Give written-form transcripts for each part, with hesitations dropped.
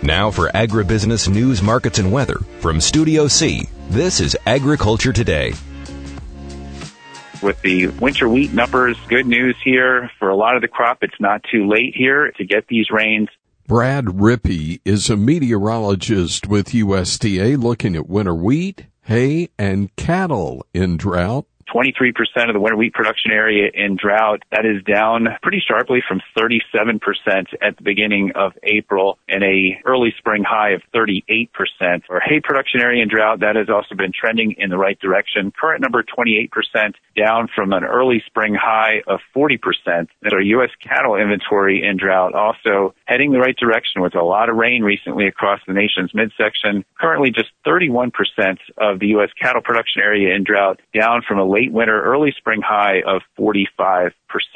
Now for agribusiness news, markets, and weather from Studio C, this is Agriculture Today. With the winter wheat numbers, good news here. For a lot of the crop, it's not too late here to get these rains. Brad Rippey is a meteorologist with USDA looking at winter wheat, hay, and cattle in drought. 23% of the winter wheat production area in drought. That is down pretty sharply from 37% at the beginning of April and a early spring high of 38%. Our hay production area in drought, that has also been trending in the right direction. Current number 28%, down from an early spring high of 40%. And our U.S. cattle inventory in drought also heading the right direction with a lot of rain recently across the nation's midsection. Currently just 31% of the U.S. cattle production area in drought, down from a late winter, early spring high of 45%.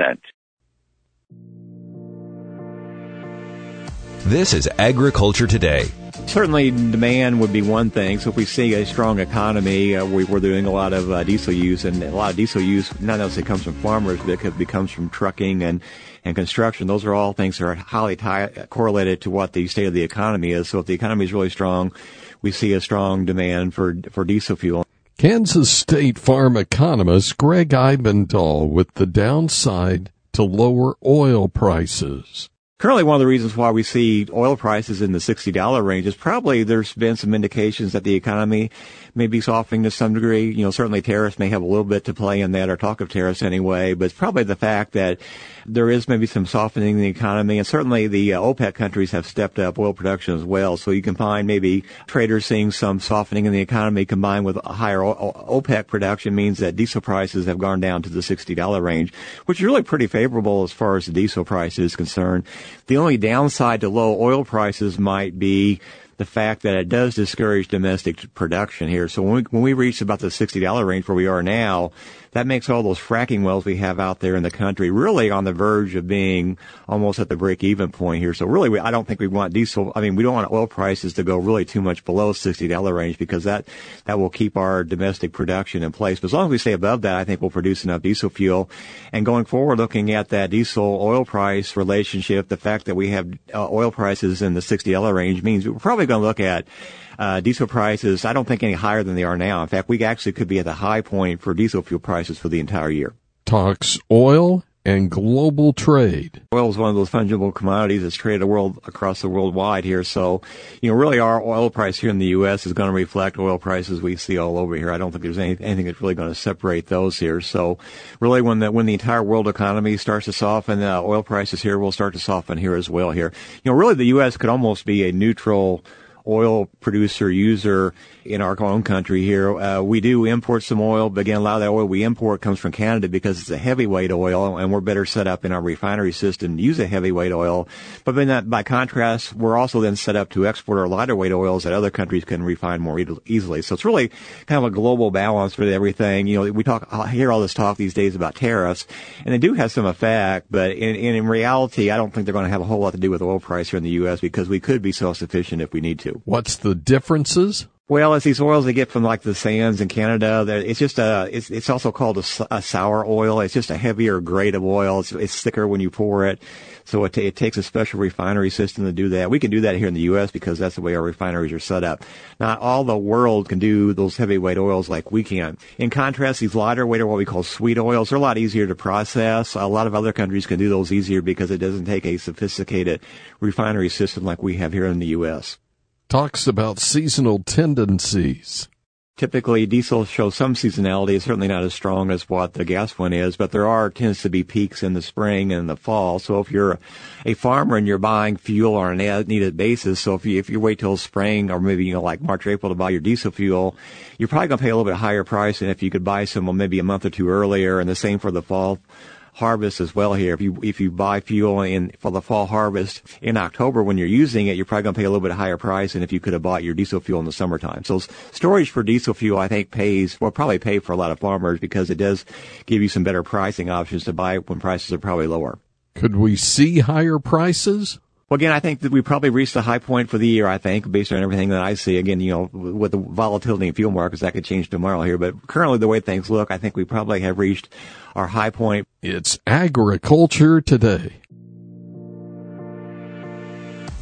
This is Agriculture Today. Certainly demand would be one thing. So if we see a strong economy, we're doing a lot of diesel use, and a lot of diesel use not necessarily comes from farmers, but it comes from trucking and construction. Those are all things that are highly correlated to what the state of the economy is. So if the economy is really strong, we see a strong demand for diesel fuel. Kansas State farm economist Greg Eibendahl with the downside to lower oil prices. Currently, one of the reasons why we see oil prices in the $60 range is probably there's been some indications that the economy may be softening to some degree. You know, certainly tariffs may have a little bit to play in that, or talk of tariffs anyway, but it's probably the fact that there is maybe some softening in the economy, and certainly the OPEC countries have stepped up oil production as well. So you can find maybe traders seeing some softening in the economy combined with a higher OPEC production means that diesel prices have gone down to the $60 range, which is really pretty favorable as far as the diesel price is concerned. The only downside to low oil prices might be the fact that it does discourage domestic production here. So when we reach about the $60 range where we are now, that makes all those fracking wells we have out there in the country really on the verge of being almost at the break-even point here. So really, I don't think we want we don't want oil prices to go really too much below $60 range, because that will keep our domestic production in place. But as long as we stay above that, I think we'll produce enough diesel fuel. And going forward, looking at that diesel-oil price relationship, the fact that we have oil prices in the $60 range means we're probably going to look at diesel prices, I don't think any higher than they are now. In fact, we actually could be at the high point for diesel fuel prices for the entire year. Talks oil and global trade. Oil is one of those fungible commodities that's traded across the worldwide here. So, really our oil price here in the U.S. is going to reflect oil prices we see all over here. I don't think there's anything that's really going to separate those here. So really when the entire world economy starts to soften, oil prices here will start to soften here as well here. Really the U.S. could almost be a neutral oil producer user in our own country here. We do import some oil, but again, a lot of that oil we import comes from Canada because it's a heavyweight oil, and we're better set up in our refinery system to use a heavyweight oil. But then by contrast, we're also then set up to export our lighter weight oils that other countries can refine more easily. So it's really kind of a global balance for everything. I hear all this talk these days about tariffs, and they do have some effect, but in reality, I don't think they're going to have a whole lot to do with oil price here in the U.S. because we could be self-sufficient if we need to. What's the differences? Well, it's these oils they get from like the sands in Canada. It's just it's also called a sour oil. It's just a heavier grade of oil. It's thicker when you pour it. So it takes a special refinery system to do that. We can do that here in the U.S. because that's the way our refineries are set up. Not all the world can do those heavyweight oils like we can. In contrast, these lighter weight are what we call sweet oils. They're a lot easier to process. A lot of other countries can do those easier because it doesn't take a sophisticated refinery system like we have here in the U.S. Talks about seasonal tendencies. Typically, diesel shows some seasonality. It's certainly not as strong as what the gas one is, but there tends to be peaks in the spring and the fall. So if you're a farmer and you're buying fuel on an as-needed basis, so if you wait till spring or maybe, like March or April to buy your diesel fuel, you're probably going to pay a little bit higher price than if you could buy some maybe a month or two earlier, and the same for the fall harvest as well here. If you buy fuel for the fall harvest in October when you're using it, you're probably going to pay a little bit higher price than if you could have bought your diesel fuel in the summertime. So storage for diesel fuel, I think, probably pay for a lot of farmers because it does give you some better pricing options to buy when prices are probably lower. Could we see higher prices? Well, again, I think that we probably reached the high point for the year, I think, based on everything that I see. Again, with the volatility in fuel markets, that could change tomorrow here. But currently, the way things look, I think we probably have reached our high point. It's Agriculture Today.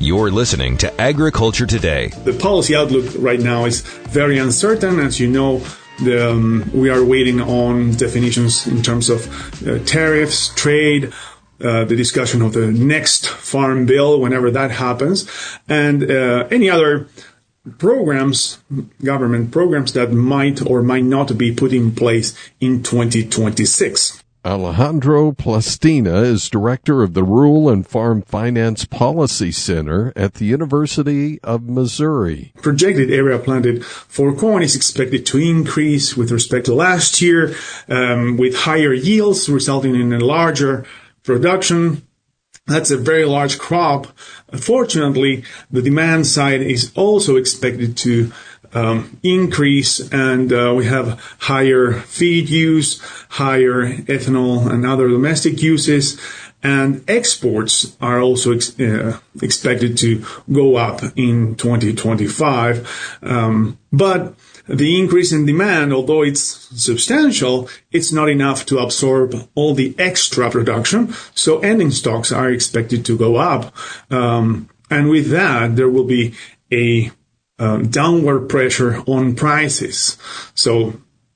You're listening to Agriculture Today. The policy outlook right now is very uncertain. As you know, we are waiting on definitions in terms of tariffs, trade, the discussion of the next farm bill, whenever that happens, and any other programs, government programs that might or might not be put in place in 2026. Alejandro Plastina is director of the Rural and Farm Finance Policy Center at the University of Missouri. Projected area planted for corn is expected to increase with respect to last year, with higher yields resulting in a larger production. That's a very large crop. Unfortunately, the demand side is also expected to increase, and we have higher feed use, higher ethanol and other domestic uses, and exports are also expected to go up in 2025. But the increase in demand, although it's substantial, it's not enough to absorb all the extra production, so ending stocks are expected to go up. And with that, there will be a downward pressure on prices. So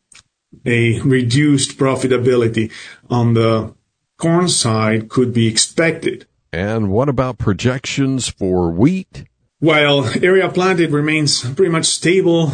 a reduced profitability on the corn side could be expected. And what about projections for wheat? While area planted remains pretty much stable,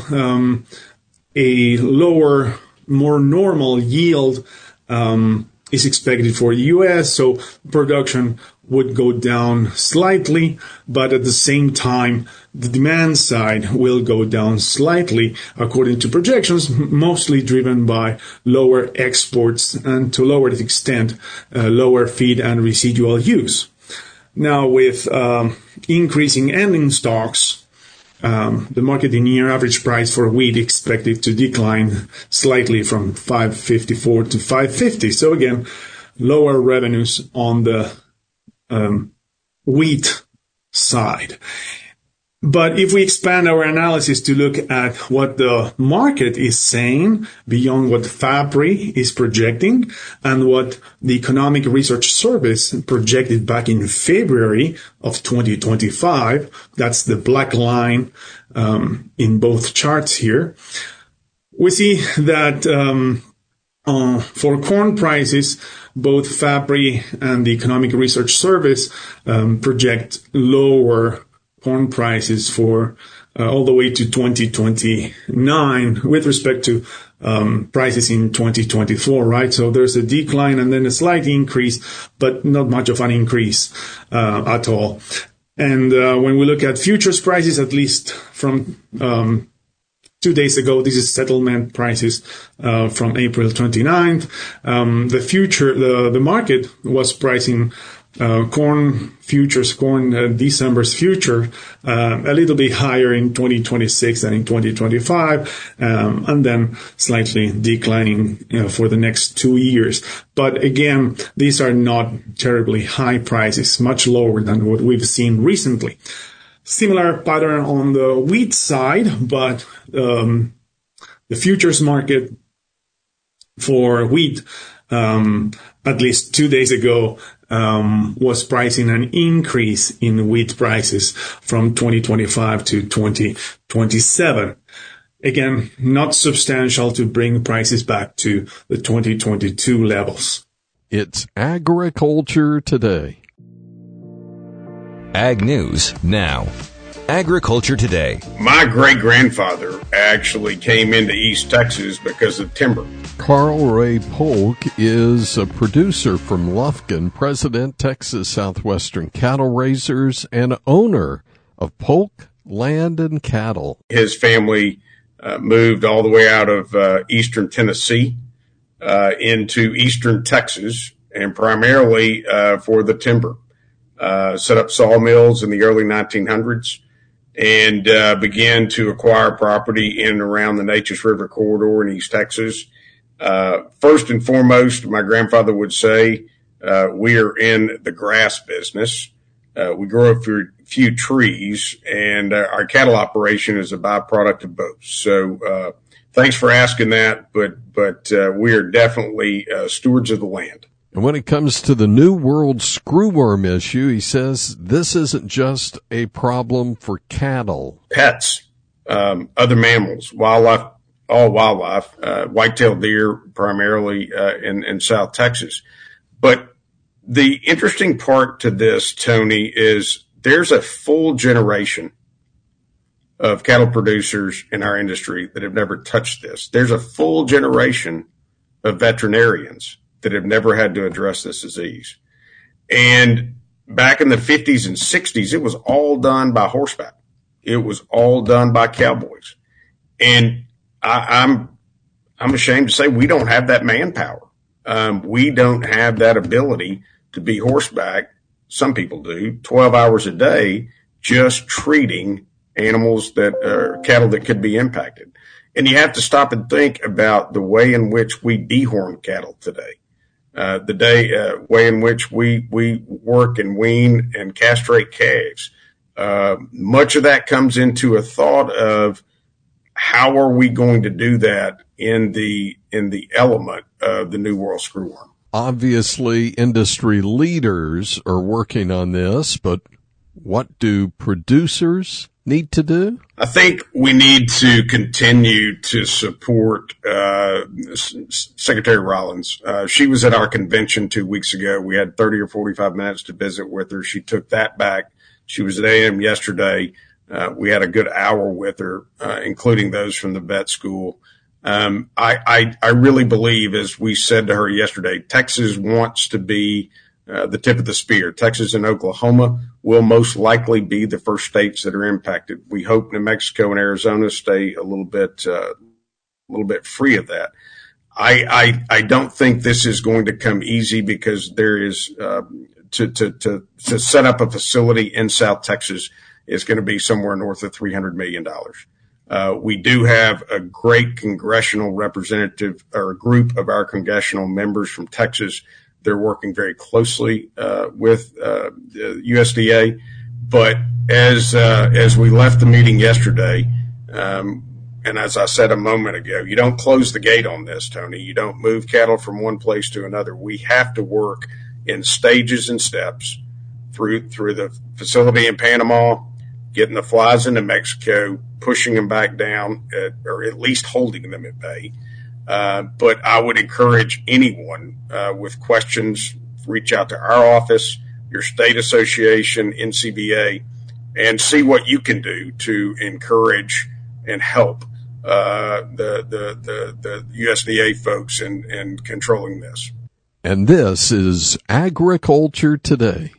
a lower, more normal yield is expected for the U.S., so production would go down slightly, but at the same time, the demand side will go down slightly, according to projections, mostly driven by lower exports and, to a lower extent, lower feed and residual use. Now, with increasing ending stocks, the market in year average price for wheat expected to decline slightly from $5.54 to $5.50. So again, lower revenues on the wheat side. But if we expand our analysis to look at what the market is saying beyond what FABRI is projecting and what the Economic Research Service projected back in February of 2025, that's the black line in both charts here, we see that for corn prices, both FABRI and the Economic Research Service project lower corn prices for all the way to 2029 with respect to prices in 2024, right? So there's a decline and then a slight increase, but not much of an increase at all. And when we look at futures prices, at least from 2 days ago, this is settlement prices from April 29th. The market was pricing corn December's future a little bit higher in 2026 than in 2025, and then slightly declining for the next 2 years. But again, these are not terribly high prices, much lower than what we've seen recently. Similar pattern on the wheat side, but the futures market for wheat, at least 2 days ago, was pricing an increase in wheat prices from 2025 to 2027. Again, not substantial to bring prices back to the 2022 levels. It's Agriculture Today. Ag News Now. Agriculture Today. My great-grandfather actually came into East Texas because of timber. Carl Ray Polk is a producer from Lufkin, President, Texas Southwestern Cattle Raisers, and owner of Polk Land and Cattle. His family moved all the way out of eastern Tennessee into eastern Texas, and primarily for the timber. Set up sawmills in the early 1900s and began to acquire property in and around the Neches River corridor in East Texas. First and foremost, my grandfather would say, we are in the grass business. We grow a few trees, and our cattle operation is a byproduct of both. So, thanks for asking that, but we are definitely stewards of the land. And when it comes to the New World screwworm issue, he says this isn't just a problem for cattle. Pets, other mammals, wildlife, all wildlife, white-tailed deer primarily in South Texas. But the interesting part to this, Tony, is there's a full generation of cattle producers in our industry that have never touched this. There's a full generation of veterinarians that have never had to address this disease. And back in the 50s and 60s, it was all done by horseback. It was all done by cowboys. And I'm ashamed to say we don't have that manpower. We don't have that ability to be horseback. Some people do 12 hours a day, just treating animals that are cattle that could be impacted. And you have to stop and think about the way in which we dehorn cattle today. The way in which we work and wean and castrate calves. Much of that comes into a thought of how are we going to do that in the element of the New World screwworm. Obviously, industry leaders are working on this, but what do producers need to do? I think we need to continue to support Secretary Rollins. She was at our convention 2 weeks ago. We had 30 or 45 minutes to visit with her. She took that back. She was at AM yesterday. We had a good hour with her, including those from the vet school. I really believe, as we said to her yesterday, Texas wants to be the tip of the spear. Texas and Oklahoma will most likely be the first states that are impacted. We hope New Mexico and Arizona stay a little bit free of that. I don't think this is going to come easy because there is to set up a facility in South Texas is going to be somewhere north of $300 million. We do have a great congressional representative or a group of our congressional members from Texas. They're working very closely with the USDA. But as we left the meeting yesterday, and as I said a moment ago, you don't close the gate on this, Tony. You don't move cattle from one place to another. We have to work in stages and steps through the facility in Panama, getting the flies into Mexico, pushing them back down, or at least holding them at bay. But I would encourage anyone with questions, reach out to our office, your state association, NCBA, and see what you can do to encourage and help the USDA folks in controlling this. And this is Agriculture Today.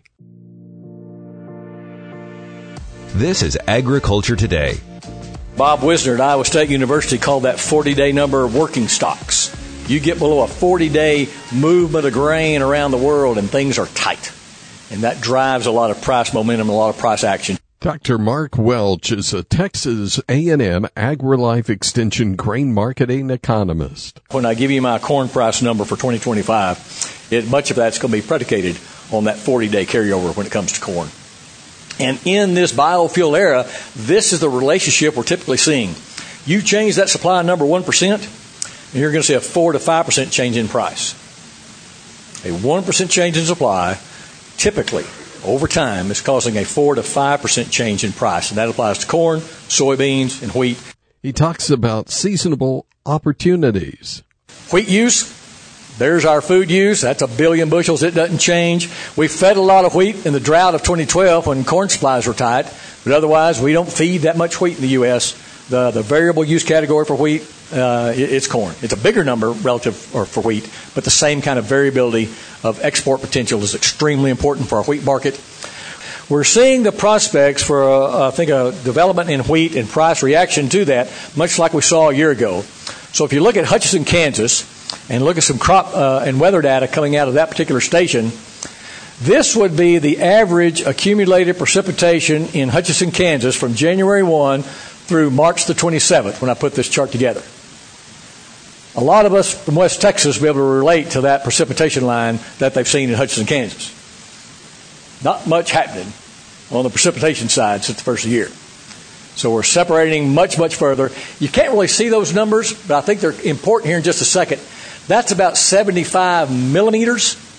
This is Agriculture Today. Bob Wisner at Iowa State University called that 40-day number working stocks. You get below a 40-day movement of grain around the world and things are tight. And that drives a lot of price momentum, a lot of price action. Dr. Mark Welch is a Texas A&M AgriLife Extension grain marketing economist. When I give you my corn price number for 2025, much of that's going to be predicated on that 40-day carryover when it comes to corn. And in this biofuel era, this is the relationship we're typically seeing. You change that supply number 1%, and you're going to see a 4 to 5% change in price. A 1% change in supply, typically, over time, is causing a 4 to 5% change in price. And that applies to corn, soybeans, and wheat. He talks about seasonable opportunities. Wheat use. There's our food use. That's 1 billion bushels. It doesn't change. We fed a lot of wheat in the drought of 2012 when corn supplies were tight. But otherwise, we don't feed that much wheat in the U.S. The variable use category for wheat, it's corn. It's a bigger number relative for wheat, but the same kind of variability of export potential is extremely important for our wheat market. We're seeing the prospects for, I think, a development in wheat and price reaction to that, much like we saw a year ago. So if you look at Hutchinson, Kansas, and look at some crop and weather data coming out of that particular station, this would be the average accumulated precipitation in Hutchinson, Kansas from January 1 through March the 27th when I put this chart together. A lot of us from West Texas will be able to relate to that precipitation line that they've seen in Hutchinson, Kansas. Not much happening on the precipitation side since the first of the year. So we're separating much, much further. You can't really see those numbers, but I think they're important here in just a second. That's about 75 millimeters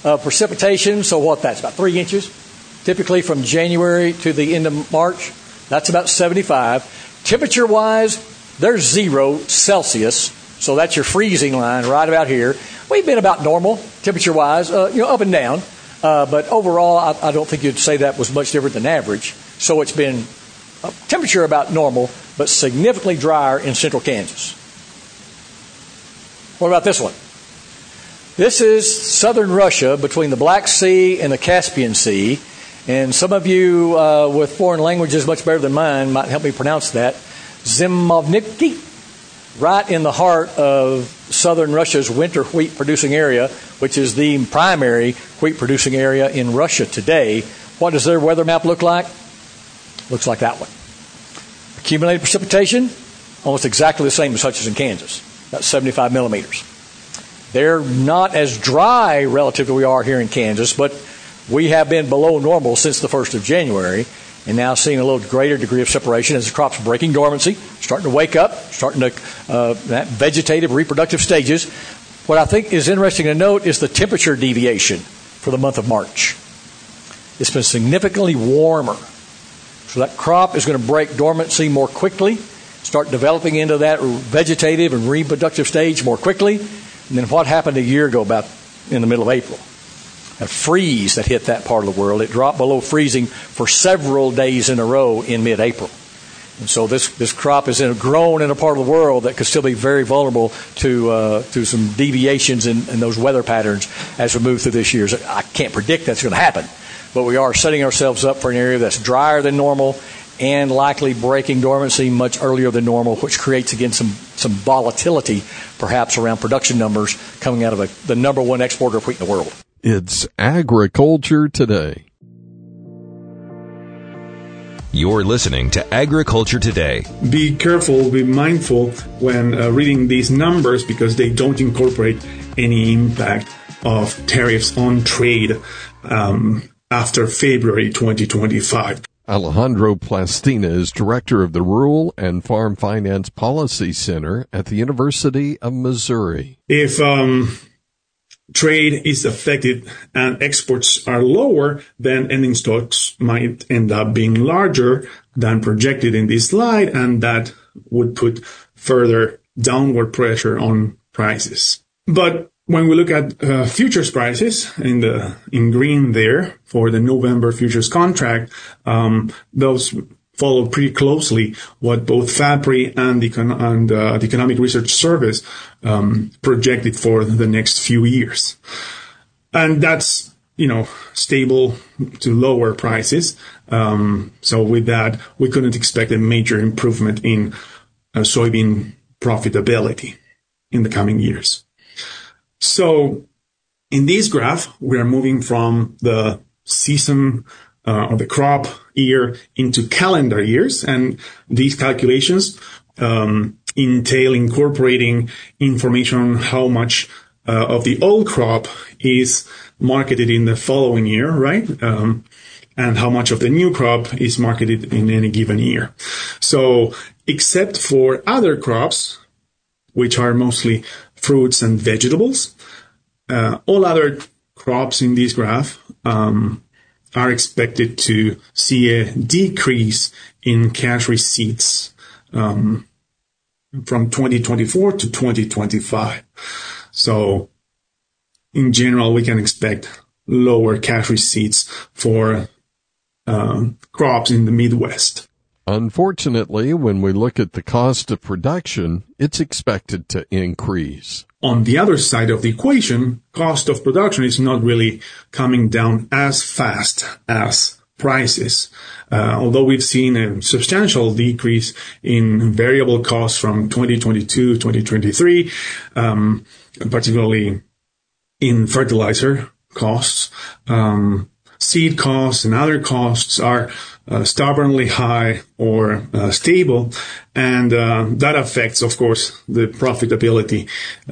of precipitation. So what that's about 3 inches, typically from January to the end of March. That's about 75. Temperature-wise, there's 0 Celsius. So that's your freezing line right about here. We've been about normal temperature-wise, up and down. But overall, I don't think you'd say that was much different than average. So it's been temperature about normal, but significantly drier in central Kansas. What about this one? This is southern Russia between the Black Sea and the Caspian Sea. And some of you with foreign languages much better than mine might help me pronounce that. Zimovniki, right in the heart of southern Russia's winter wheat producing area, which is the primary wheat producing area in Russia today. What does their weather map look like? Looks like that one. Accumulated precipitation, almost exactly the same as such as in Kansas, about 75 millimeters. They're not as dry relative to we are here in Kansas, but we have been below normal since the 1st of January, and now seeing a little greater degree of separation as the crops are breaking dormancy, starting to wake up, starting to that vegetative reproductive stages. What I think is interesting to note is the temperature deviation for the month of March. It's been significantly warmer. So that crop is going to break dormancy more quickly, start developing into that vegetative and reproductive stage more quickly. And then what happened a year ago about in the middle of April? A freeze that hit that part of the world. It dropped below freezing for several days in a row in mid-April. And so this crop is grown in a part of the world that could still be very vulnerable to some deviations in those weather patterns as we move through this year. So I can't predict that's going to happen, but we are setting ourselves up for an area that's drier than normal and likely breaking dormancy much earlier than normal, which creates, again, some volatility perhaps around production numbers coming out of the number one exporter of wheat in the world. It's Agriculture Today. You're listening to Agriculture Today. Be careful, be mindful when reading these numbers because they don't incorporate any impact of tariffs on trade after February 2025. Alejandro Plastina is director of the Rural and Farm Finance Policy Center at the University of Missouri. If trade is affected and exports are lower, then ending stocks might end up being larger than projected in this slide, and that would put further downward pressure on prices. But when we look at futures prices in green there for the November futures contract, those follow pretty closely what both FAPRI and the Economic Research Service projected for the next few years. And that's, stable to lower prices. So with that, we couldn't expect a major improvement in soybean profitability in the coming years. So in this graph, we are moving from the season or the crop year into calendar years. And these calculations entail incorporating information on how much of the old crop is marketed in the following year, right? And how much of the new crop is marketed in any given year. So except for other crops, which are mostly fruits and vegetables, all other crops in this graph are expected to see a decrease in cash receipts from 2024 to 2025. So in general, we can expect lower cash receipts for crops in the Midwest. Unfortunately, when we look at the cost of production, it's expected to increase. On the other side of the equation, cost of production is not really coming down as fast as prices. Although we've seen a substantial decrease in variable costs from 2022 to 2023, particularly in fertilizer costs, seed costs and other costs are stubbornly high or stable, and that affects, of course, the profitability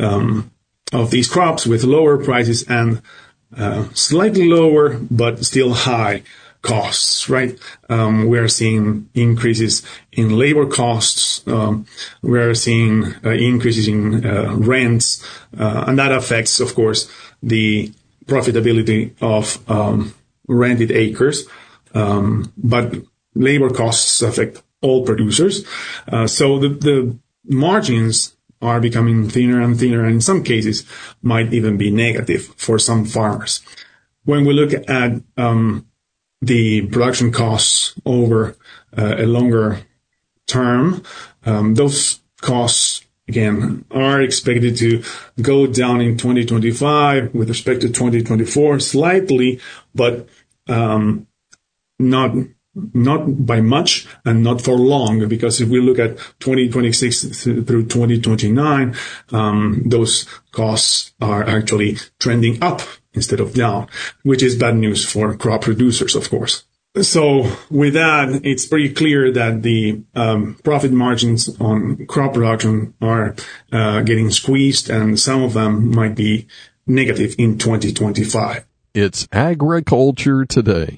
of these crops with lower prices and slightly lower but still high costs, right? We are seeing increases in labor costs. We are seeing increases in rents, and that affects, of course, the profitability of rented acres, but labor costs affect all producers. So the margins are becoming thinner and thinner, and in some cases might even be negative for some farmers. When we look at the production costs over a longer term, those costs, again, are expected to go down in 2025 with respect to 2024 slightly, but not by much and not for long, because if we look at 2026 through 2029, those costs are actually trending up instead of down, which is bad news for crop producers, of course. So with that, it's pretty clear that the profit margins on crop production are getting squeezed, and some of them might be negative in 2025. It's Agriculture Today.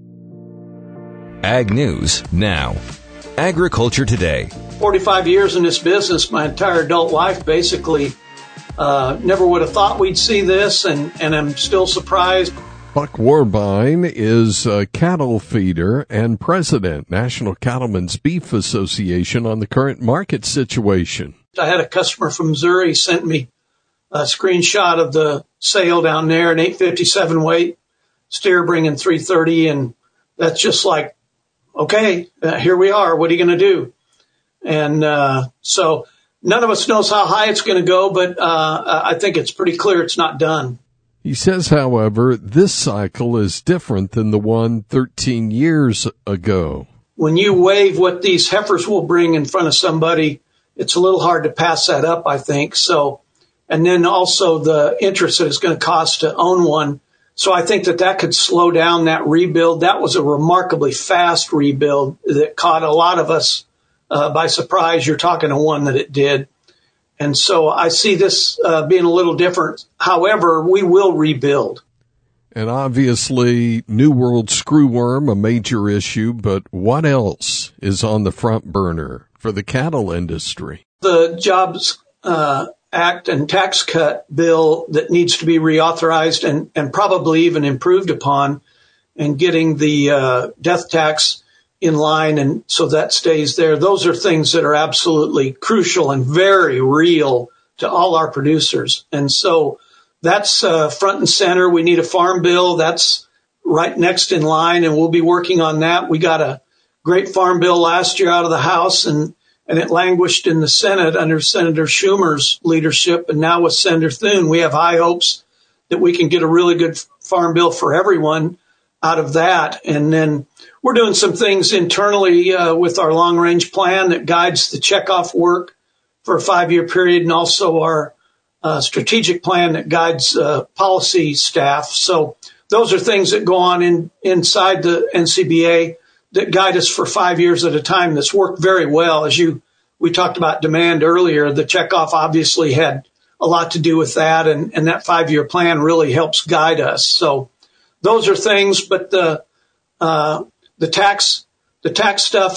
Ag News Now. Agriculture Today. 45 years in this business, my entire adult life, basically. Never would have thought we'd see this, and I'm still surprised. Buck Warbine is a cattle feeder and president, National Cattlemen's Beef Association, on the current market situation. I had a customer from Missouri sent me a screenshot of the sale down there, an 857 weight steer bringing 330, and that's just like, okay, here we are. What are you going to do? And so none of us knows how high it's going to go, but I think it's pretty clear it's not done. He says, however, this cycle is different than the one 13 years ago. When you weigh what these heifers will bring in front of somebody, it's a little hard to pass that up, I think. So, and then also the interest that it's going to cost to own one. So I think that could slow down that rebuild. That was a remarkably fast rebuild that caught a lot of us by surprise. You're talking to one that it did. And so I see this being a little different. However, we will rebuild. And obviously, New World screwworm, a major issue, but what else is on the front burner for the cattle industry? The Jobs Act and tax cut bill that needs to be reauthorized and probably even improved upon, and getting the death tax in line, and so that stays there. Those are things that are absolutely crucial and very real to all our producers. And so that's front and center. We need a farm bill. That's right next in line, and we'll be working on that. We got a great farm bill last year out of the House, and it languished in the Senate under Senator Schumer's leadership. And now with Senator Thune, we have high hopes that we can get a really good farm bill for everyone out of that. And then we're doing some things internally with our long-range plan that guides the checkoff work for a 5-year period, and also our strategic plan that guides policy staff. So those are things that go on inside the NCBA that guide us for 5 years at a time. That's worked very well. We talked about demand earlier. The checkoff obviously had a lot to do with that, and that 5-year plan really helps guide us. So those are things, but the tax stuff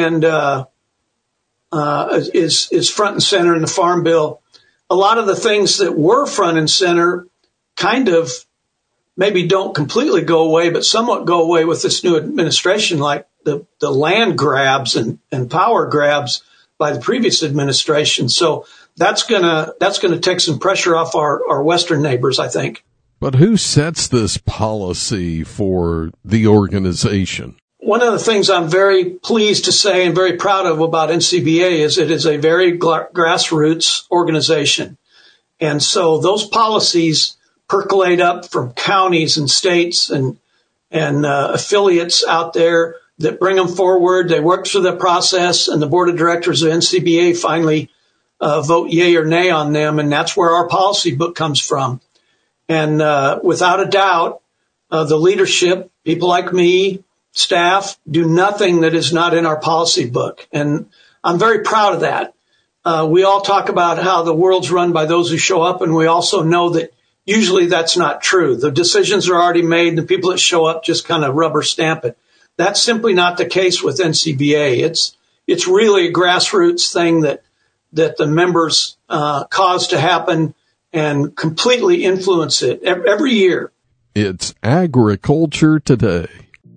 is front and center in the farm bill. A lot of the things that were front and center kind of maybe don't completely go away, but somewhat go away with this new administration, like the land grabs and power grabs by the previous administration. So that's gonna take some pressure off our Western neighbors, I think. But who sets this policy for the organization? One of the things I'm very pleased to say and very proud of about NCBA is it is a very grassroots organization. And so those policies percolate up from counties and states and affiliates out there that bring them forward. They work through the process, and the board of directors of NCBA finally vote yay or nay on them. And that's where our policy book comes from. And without a doubt, the leadership, people like me, staff, do nothing that is not in our policy book. And I'm very proud of that. We all talk about how the world's run by those who show up, and we also know that usually that's not true. The decisions are already made, and the people that show up just kind of rubber stamp it. That's simply not the case with NCBA. It's really a grassroots thing that the members cause to happen. and completely influence it every year. It's Agriculture Today.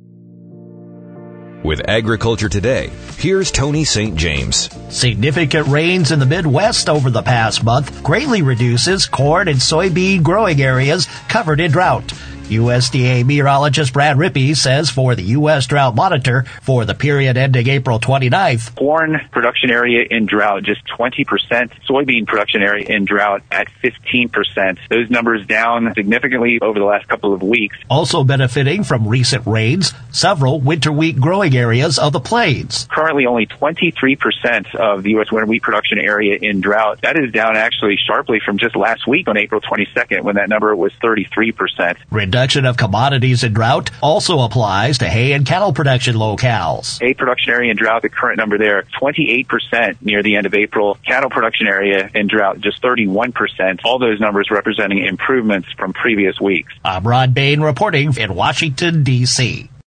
With Agriculture Today, here's Tony St. James. Significant rains in the Midwest over the past month greatly reduces corn and soybean growing areas covered in drought. USDA meteorologist Brad Rippey says for the U.S. Drought Monitor for the period ending April 29th, corn production area in drought just 20%, soybean production area in drought at 15%. Those numbers down significantly over the last couple of weeks. Also benefiting from recent rains, several winter wheat growing areas of the plains. Currently only 23% of the U.S. winter wheat production area in drought. That is down actually sharply from just last week on April 22nd when that number was 33%. Reduction of commodities in drought also applies to hay and cattle production locales. Hay production area in drought, the current number there, 28% near the end of April. Cattle production area in drought, just 31%. All those numbers representing improvements from previous weeks. I'm Ron Bain reporting in Washington, D.C.